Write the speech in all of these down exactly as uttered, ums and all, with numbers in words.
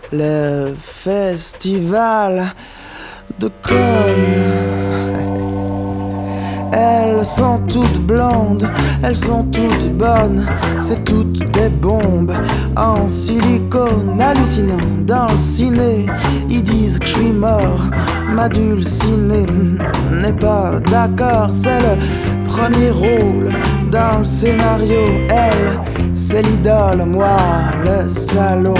le festival de Cannes. Elles sont toutes blondes, elles sont toutes bonnes, c'est toutes des bombes en silicone hallucinant. Dans le ciné, ils disent que je suis mort, ma dulcinée n'est pas d'accord. C'est le premier rôle dans le scénario, elle, c'est l'idole, moi, le salaud.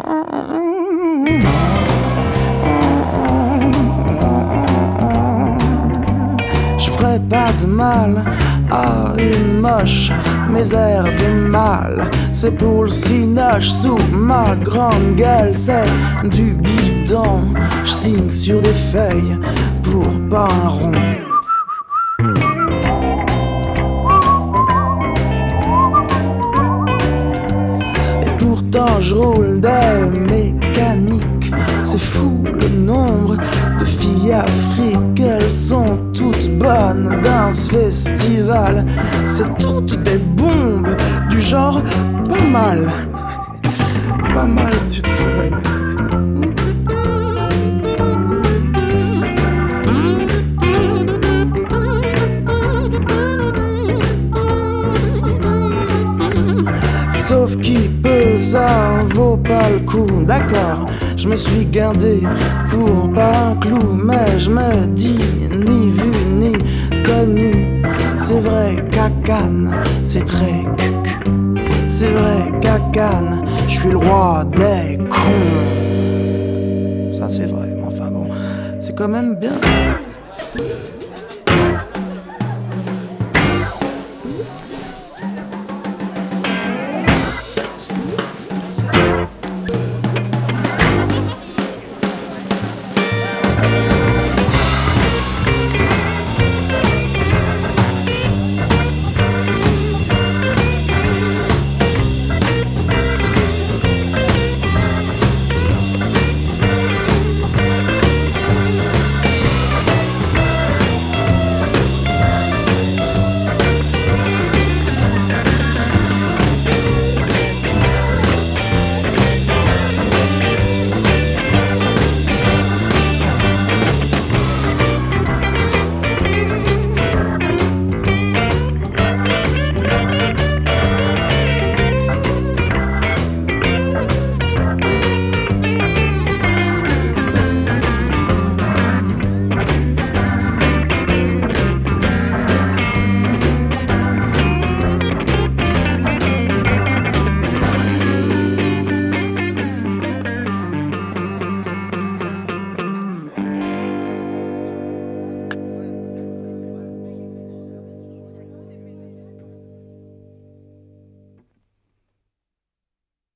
Pas de mal à une moche, mes airs de mal, c'est pour le cinoche sous ma grande gueule, c'est du bidon, je signe sur des feuilles pour pas un rond. Et pourtant je roule des mécaniques, c'est fou le nombre de filles afriques, elles sont toutes bonnes dans ce festival. C'est toutes des bombes du genre pas mal, pas mal du tout. Sauf qui peut, ça vaut pas le coup, d'accord. Je me suis gardé pour pas un clou, mais je me dis ni vu ni connu. C'est vrai qu'à Cannes, c'est très cucu. C'est vrai qu'à Cannes, je suis le roi des cons. Ça c'est vrai, mais enfin bon, c'est quand même bien.